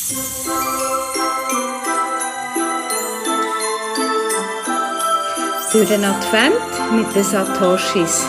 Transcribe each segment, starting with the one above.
Durch den Advent mit den Satoshis.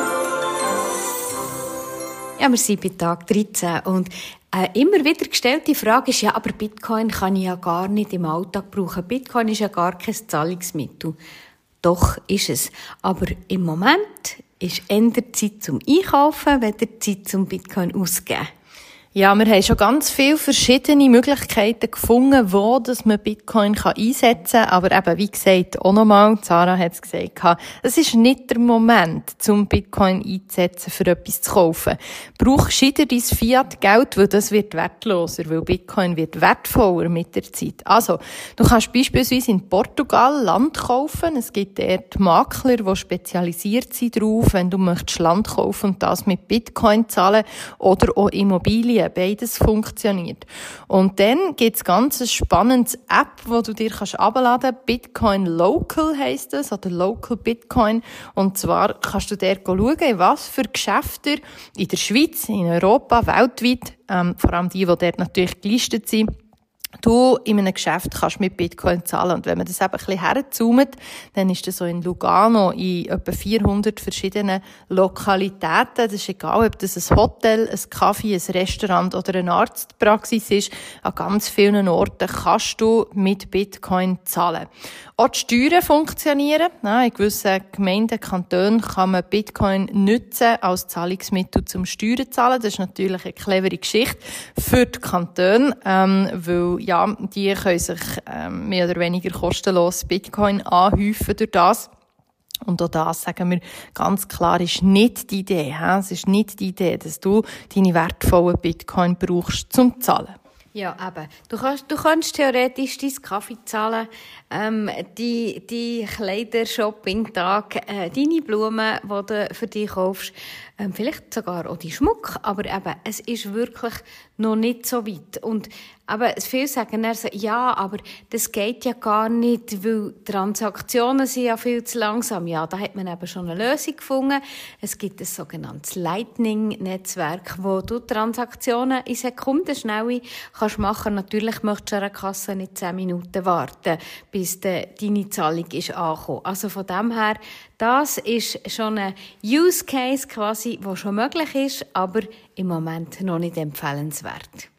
Ja, wir sind bei Tag 13 und immer wieder gestellte Frage ist, ja, aber Bitcoin kann ich ja gar nicht im Alltag brauchen. Bitcoin ist ja gar kein Zahlungsmittel. Doch ist es. Aber im Moment ist eher Zeit zum Einkaufen, weder Zeit zum Bitcoin auszugeben. Ja, wir haben schon ganz viele verschiedene Möglichkeiten gefunden, wo dass man Bitcoin einsetzen kann. Aber eben, wie gesagt, auch nochmal, Sarah hat es gesagt, es ist nicht der Moment, zum Bitcoin einzusetzen, für etwas zu kaufen. Brauch gescheiter dein Fiat-Geld, weil das wird wertloser, weil Bitcoin wird wertvoller mit der Zeit. Also, du kannst beispielsweise in Portugal Land kaufen. Es gibt dort Makler, die spezialisiert sind darauf, wenn du möchtest Land kaufen und das mit Bitcoin zahlen oder auch Immobilien. Beides funktioniert. Und dann gibt's ganz ein spannendes App, wo du dir herunterladen kannst. Bitcoin Local heisst es, oder Local Bitcoin. Und zwar kannst du dort schauen, in was für Geschäfte in der Schweiz, in Europa, weltweit, vor allem die dort natürlich gelistet sind, du in einem Geschäft kannst mit Bitcoin zahlen. Und wenn man das eben ein bisschen herzoomt, dann ist das so in Lugano in etwa 400 verschiedenen Lokalitäten. Das ist egal, ob das ein Hotel, ein Café, ein Restaurant oder eine Arztpraxis ist. An ganz vielen Orten kannst du mit Bitcoin zahlen. Auch die Steuern funktionieren. In gewissen Gemeinden, Kantonen kann man Bitcoin nutzen als Zahlungsmittel zum Steuern zahlen. Das ist natürlich eine clevere Geschichte für die Kantone, weil ja, die können sich mehr oder weniger kostenlos Bitcoin anhäufen durch das. Und auch das, sagen wir ganz klar, ist nicht die Idee. Es ist nicht die Idee, dass du deine wertvollen Bitcoin brauchst zum Zahlen. Ja, eben. Du kannst theoretisch dein Kaffee zahlen, die Kleider-Shopping-Tag, deine Blumen, die du für dich kaufst, vielleicht sogar auch die Schmuck, aber eben, es ist wirklich noch nicht so weit. Und aber viele sagen dann so, ja, aber das geht ja gar nicht, weil Transaktionen sind ja viel zu langsam. Ja, da hat man eben schon eine Lösung gefunden. Es gibt ein sogenanntes Lightning-Netzwerk, wo du Transaktionen in Sekundenschnelle kannst machen. Natürlich möchtest du an einer Kasse nicht 10 Minuten warten, bis deine Zahlung ist angekommen. Also von dem her, das ist schon ein Use Case quasi, der schon möglich ist, aber im Moment noch nicht empfehlenswert.